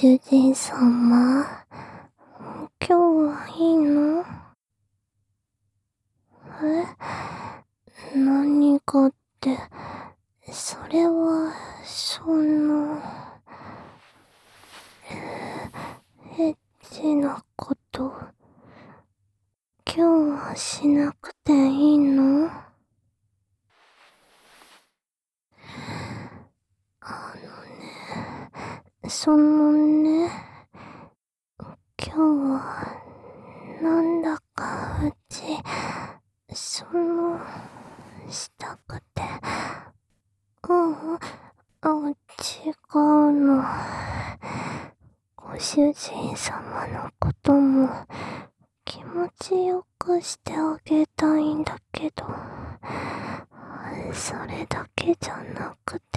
主人様、今日はいいの？何かって、それは、エッチなこと、今日はしなくていいの？今日は、なんだかしたくて。違うの。ご主人様のことも気持ちよくしてあげたいんだけど、それだけじゃなくて、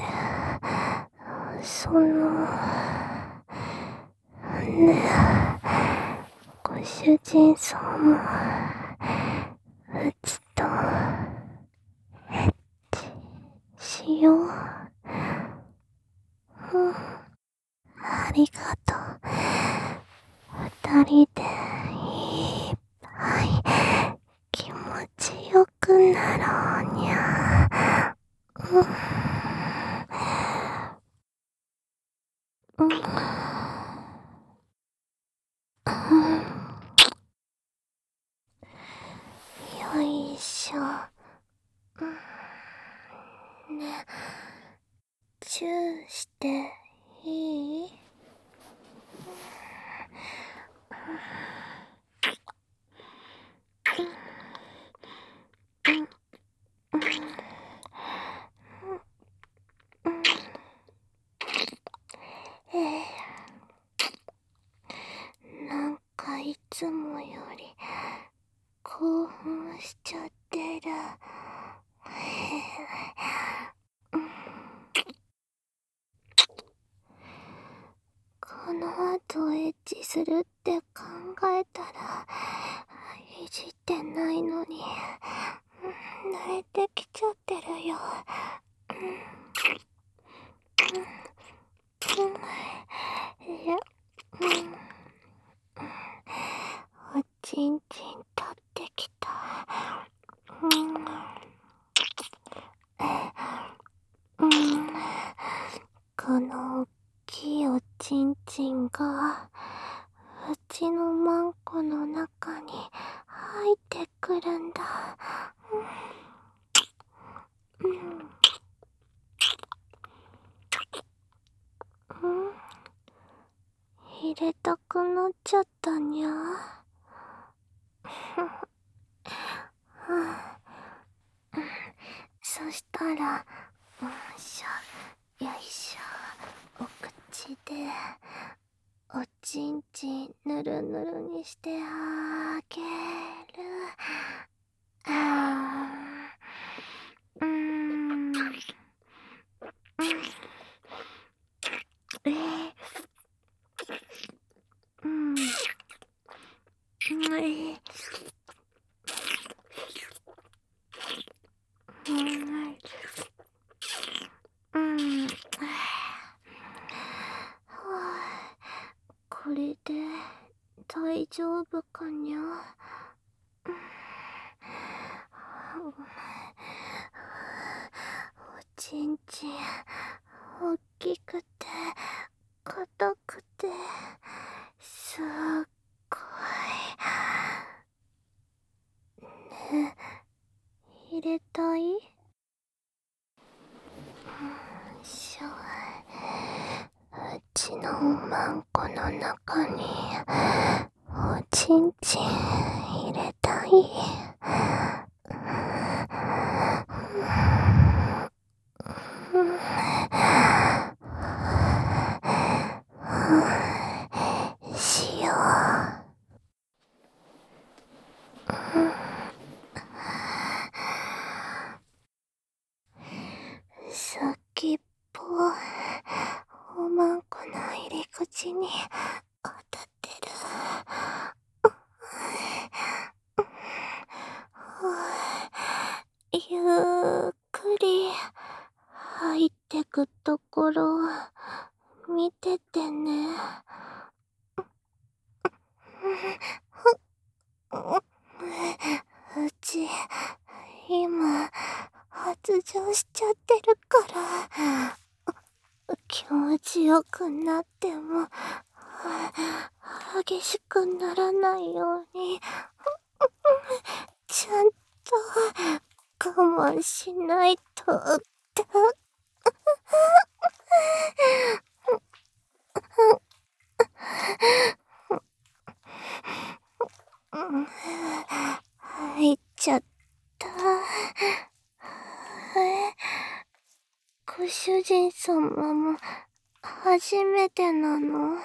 ねえ、ご主人様、うちと、エッチしよう。ありがとう。二人でいっぱい気持ちよくなろうにゃ。よいしょ。ね、チューしていい？なんかいつもより興奮しちゃってる。この後エッチするって考えたら、いじってないのに、慣れてきちゃってるよ。おちんちん立ってきた。このおっきいおちんちんが、うちのマンコの中に入ってくるんだ。入れたくなっちゃったにゃ。そしたら、よいしょ、お口でおちんちんぬるぬるにしてあげる。これで大丈夫かにゃ。おちんちんおっきくて硬くてすっごいね。入れたい？うちのマンコの中におちんちん入れたい？しよう。先っぽおまんこの入り口に当たってる。ゆっくり入ってくところ見ててね。 今、発情しちゃってるから、気持ちよくなっても、激しくならないように、ちゃんと我慢しないとって。入っちゃった。ご主人様も初めてなの？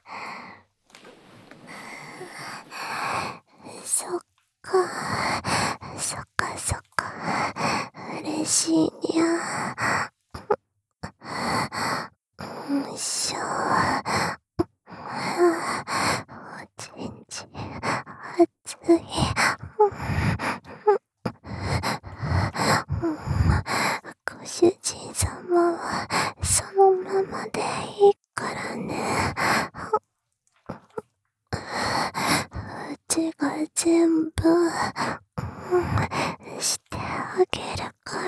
そっか、そっかそっか。嬉しいにゃ。しょ。おちんち熱い。ご主人様はそのままでいいからね。うちが全部してあげるから。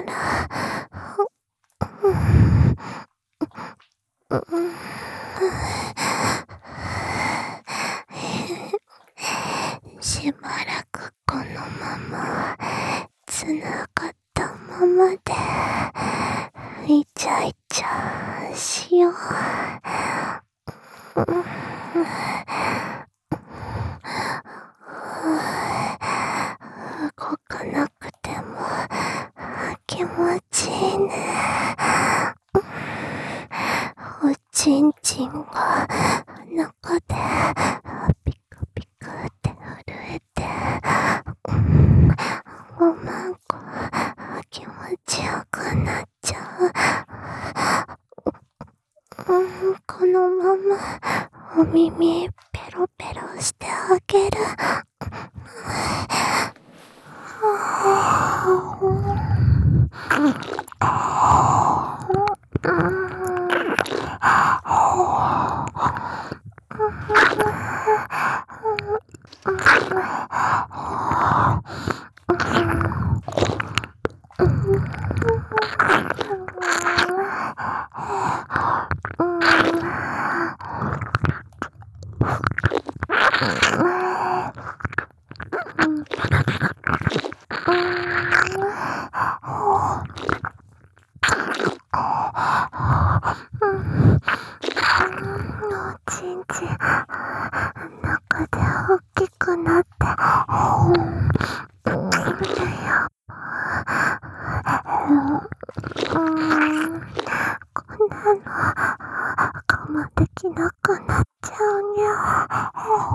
しばらくこのままつながったままでイチャイチャしよう。動かなくても気持ちいいね。おちんちんが中でピクピクって震えて、ごまんこ気持ちよくなっちゃう。このままお耳ペロペロしてあげる。おちんち中で大きくなって、こんなの我慢できなくなっちゃうにゃ。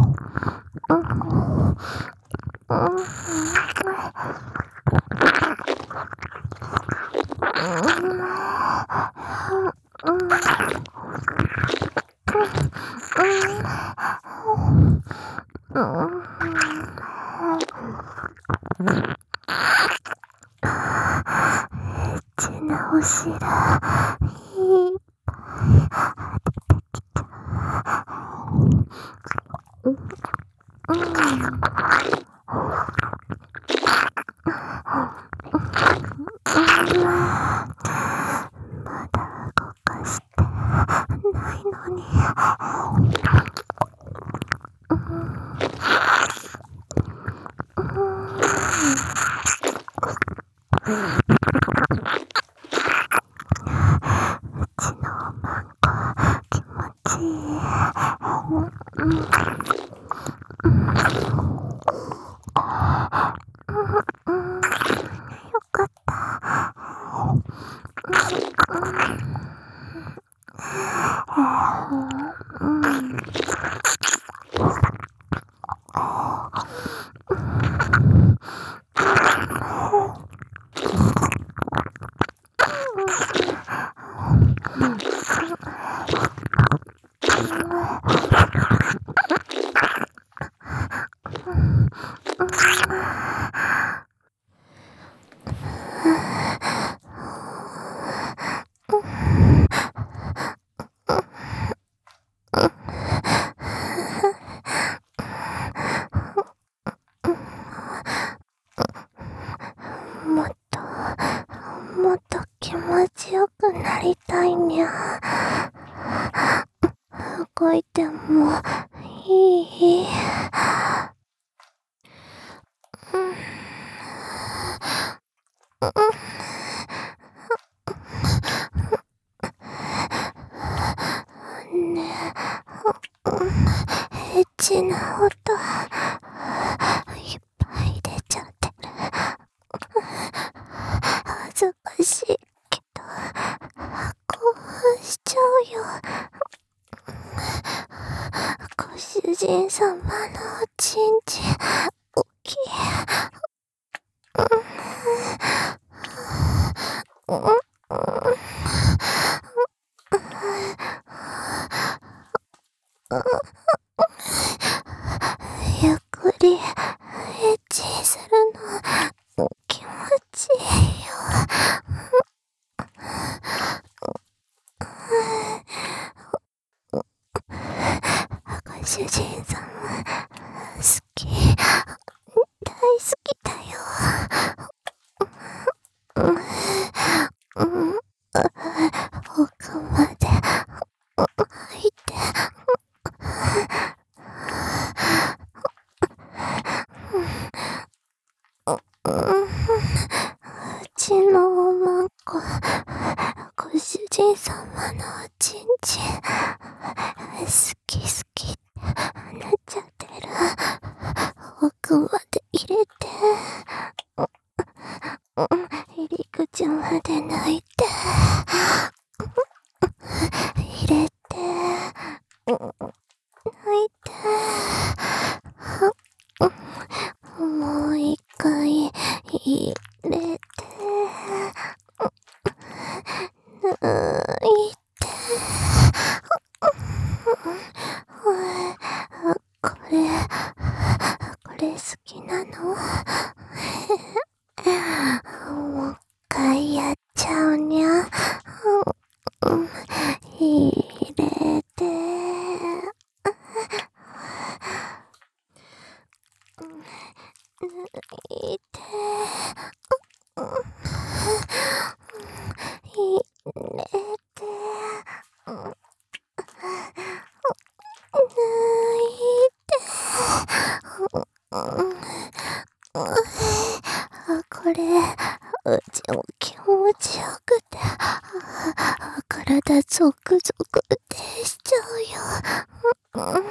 おしらいっぱい出てきた。まだ動かしてないのに。 人様のおちんちん、大きい。ゆっくりエッチするの気持ちいいよ。ご主人様好き、大好きだよ。奥まで入って、うちのおまんこ、ご主人様のおちんちん好き好きってなっちゃってる。奥まで入れて、入り口まで抜いて、入れて、抜いて、もう一回入れて、抜いて、これ好きなの？もう一回やっちゃうにゃ。入れて、抜いて、入れて、抜いて、これうちも気持ちよくて、体ゾクゾクってしちゃうよ。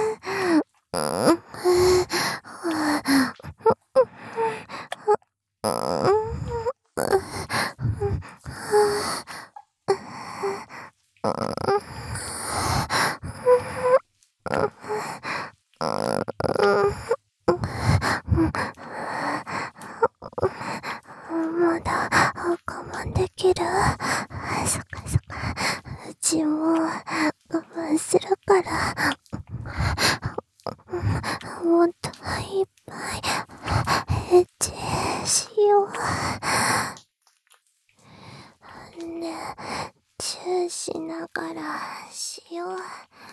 まだ我慢できる？そっかそっか。うちも我慢するから。もっといっぱいエッチしよう。ねえ、チューしながらしよう。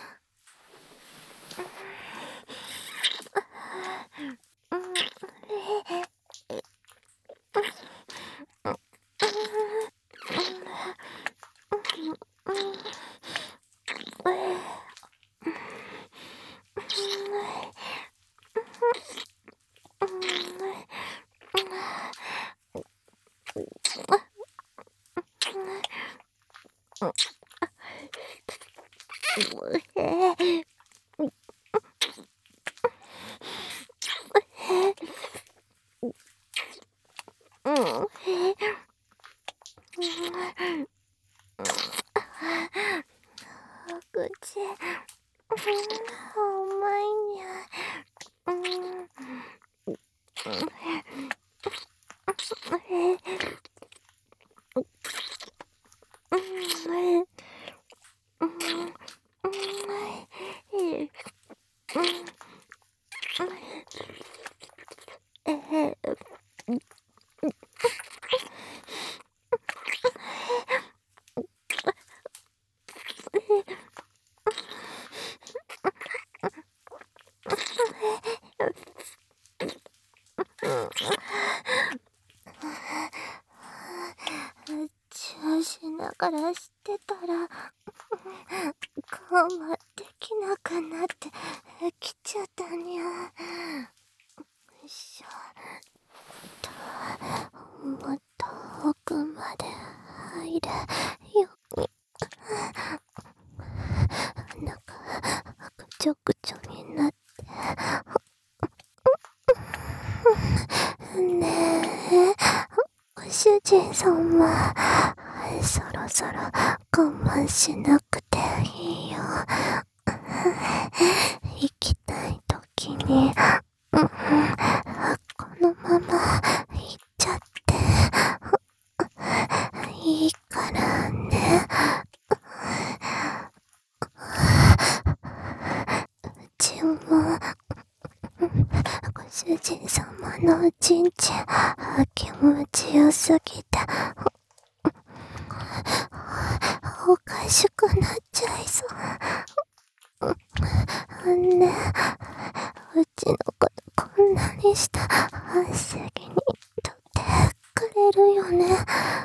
口、甘いにゃ。チューしながらしてたら我慢できなくなってきちゃったにゃ。よいしょと、もっと奥まで入るように。なんかぐちょぐちょになってねえ、ご主人様、そろそろ我慢しなくていいよ。行きたい人様のおちんちん、気持ちよすぎて、おかしくなっちゃいそう。ねえ、うちのことこんなにした責任取ってくれるよね。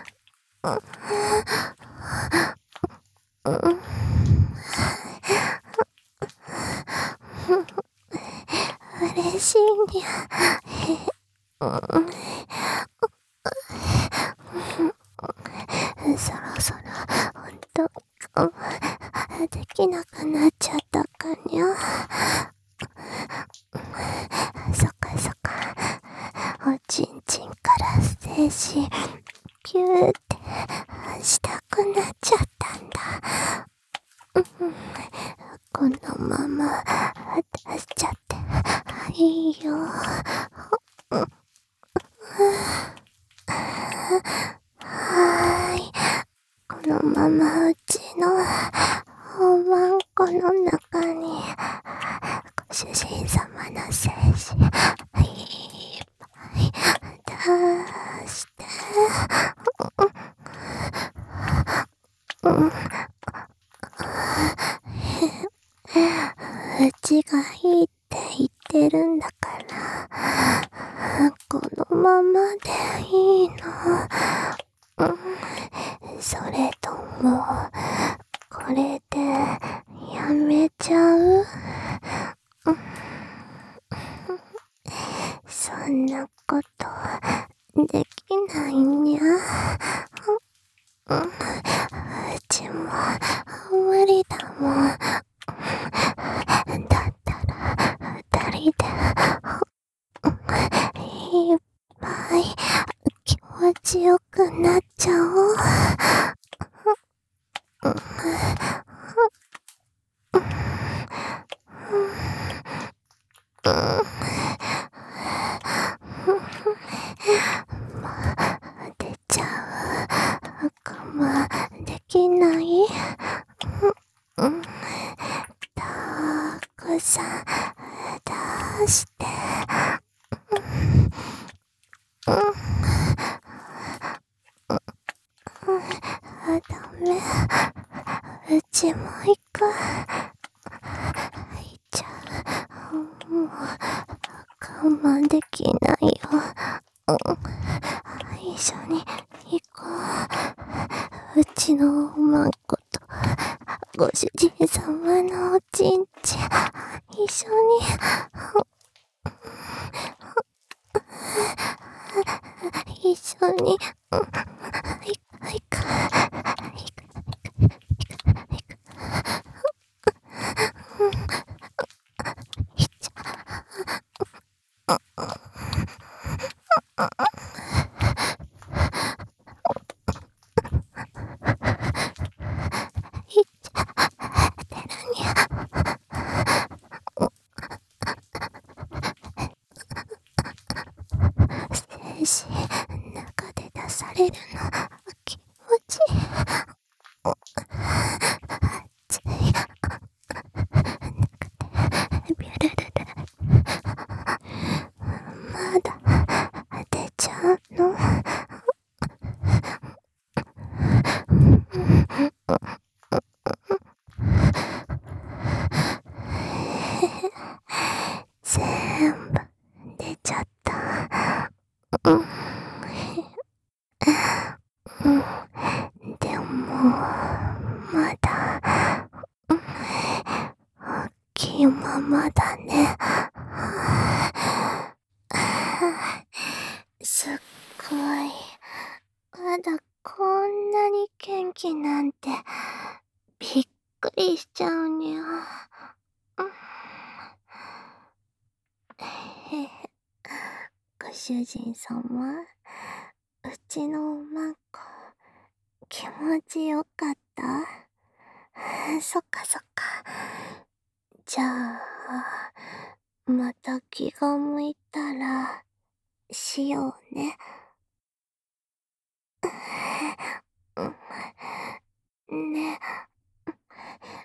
嬉しいにゃ。そろそろほんとできなくなっちゃったかにゃ。そっかそっか、おちんちんから精子ピューってしたくなっちゃったんだ。このまま出しちゃっていいよ。このままうちのおまんこの中にご主人様の精子いっぱい出して、うちがいいって言ってるんだから、このままでいいの？それとも、これでやめちゃう？そんなことできないにゃ。うちも無理だもん。だったら二人でいっぱい気持ちよくなっちゃおう。出ちゃう。我慢できない。たくさん出して。ダメ。うちも行く。行っちゃう。もう我慢できないよ。一緒に行こう。うちのおまんことご主人様のおちんちん一緒に一緒に行く。精子中で出されるの気持ちいい。熱い。中でビュルルル。まだ出ちゃうの？全部出ちゃった。でもまだ大きいままだね。すっごい。まだこんなに元気なんてびっくりしちゃうにゃ。ご主人様、うちのおまんこ気持ちよかった？そっかそっか。じゃあまた気が向いたらしようね。ね、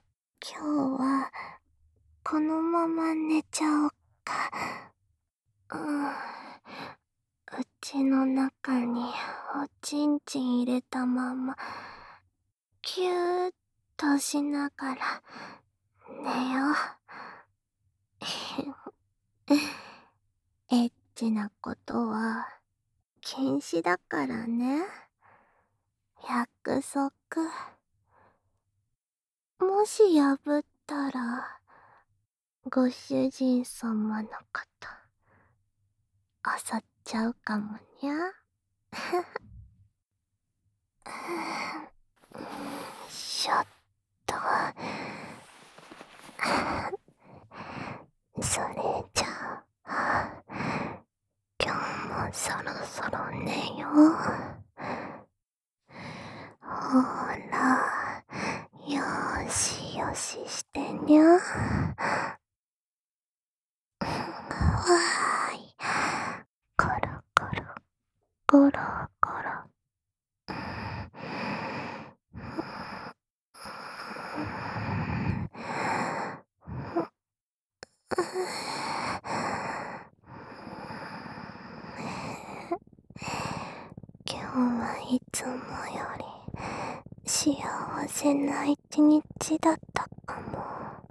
今日はこのまま寝ちゃおっか。 口の中におちんちん入れたままキューッとしながら寝よう。エッチなことは禁止だからね。約束。もし破ったらご主人様のこと漁っちゃうかもにゃ。しょっと。それじゃあ今日もそろそろ寝よう。ほら、よしよししてにゃ。わーい。コロコロコロコロ。今日はいつもより幸せな一日だったかも。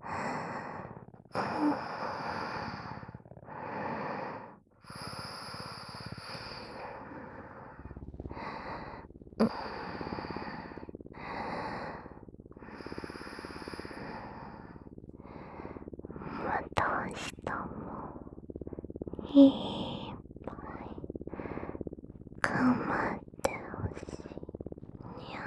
また明日もいっぱい構ってほしいにゃ。